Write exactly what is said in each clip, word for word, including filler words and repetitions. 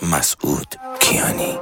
مسعود کیانی.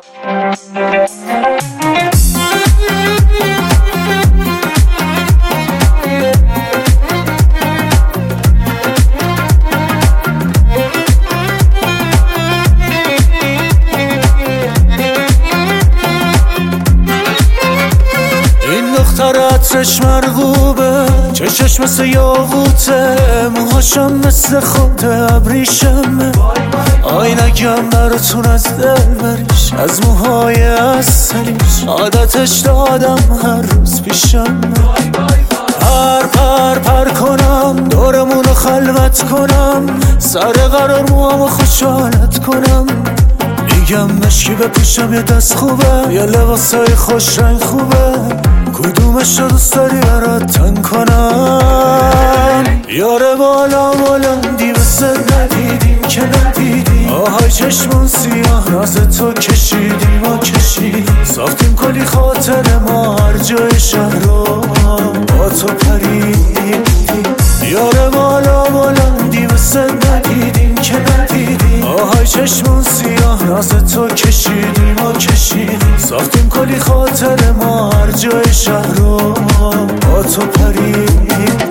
عطرش مرغوبه، چشش مثل یاقوته، موهاشم مثل خود ابریشمه. آینکم براتون از دل بریش، از موهای اصلیش عادتش دادم هر روز پیشم. پر پر پر کنم، دورمونو خلوت کنم، سر قرار موامو خوشحالت کنم. میگم مشکی بپوشم یه دست خوبه، یه لباسای خوش رنگ خوبه، کدومش رو دوست داری برات تن کنم؟ یاره بالا بلندی مثل ندیدیم که ندیدیم، آهای چشمون سیاه ناز تو کشیدیم و کشیدیم، ساختیم کلی خاطر ما هر جای شهر رو با تو پریدیم. یاره بالا بلندی مثل ندیدیم که ندیدیم، آهای چشمون سیاه ناز تو کشیدیم و کشیدیم، ساختیم کلی خاطر ما هر جای شهر رو با تو پریدیم.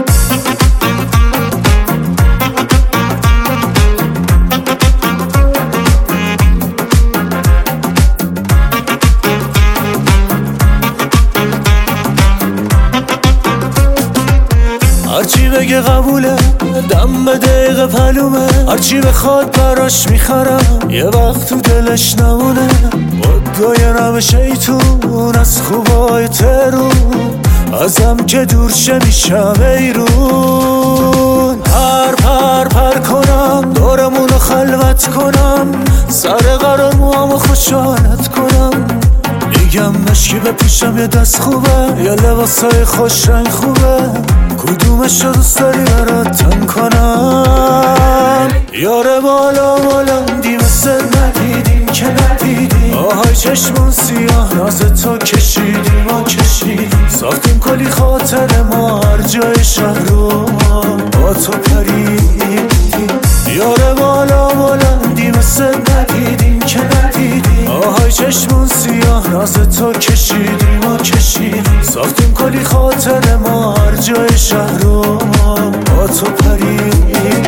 هرچی بگه قبوله، دم به دقیقه پلومه، هرچی بخواد براش میخرم، یه وقت تو دلش نمونه. مدای نم شیطون از خوبای ترون، ازم که دور شه میشم ایرون. پر پر پر کنم، دورمونو خلوت کنم، سر قرار موامو خوشحالت کنم. میگم مشکی بپوشم یه دست خوبه، یه لباسای خوش رنگ خوبه، کدومش رو دوست داری برات تن کنم؟ یاره بالا بلندی مثل ندیدیم که ندیدیم، آهای چشمون سیاه ناز تو کشیدیم و کشیدیم، ساختیم کلی خاطر ما هر جای شهر رو با تو پریدیم. یاره بالا بلندی مثل ندیدیم که ندیدیم، آهای چشمون سیاه ناز تو کشیدیم و کشیدیم، ساختیم کلی خاطر ما هر جای شهر رو با تو پریدیم.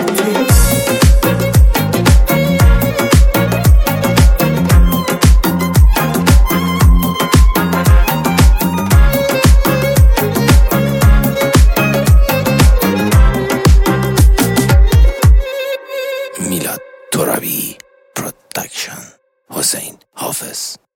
میلاد ترابی پروداکشن، حسین حافظ.